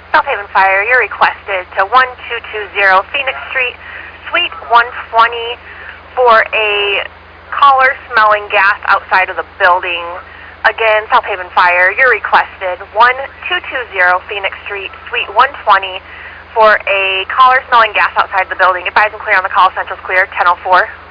South Haven Fire, you're requested to 1220 Phoenix Street, Suite 120 for a caller smelling gas outside of the building. Again, South Haven Fire, you're requested 1220 Phoenix Street, Suite 120 for a caller smelling gas outside the building. Advise and clear on the call. Central's clear, 1004.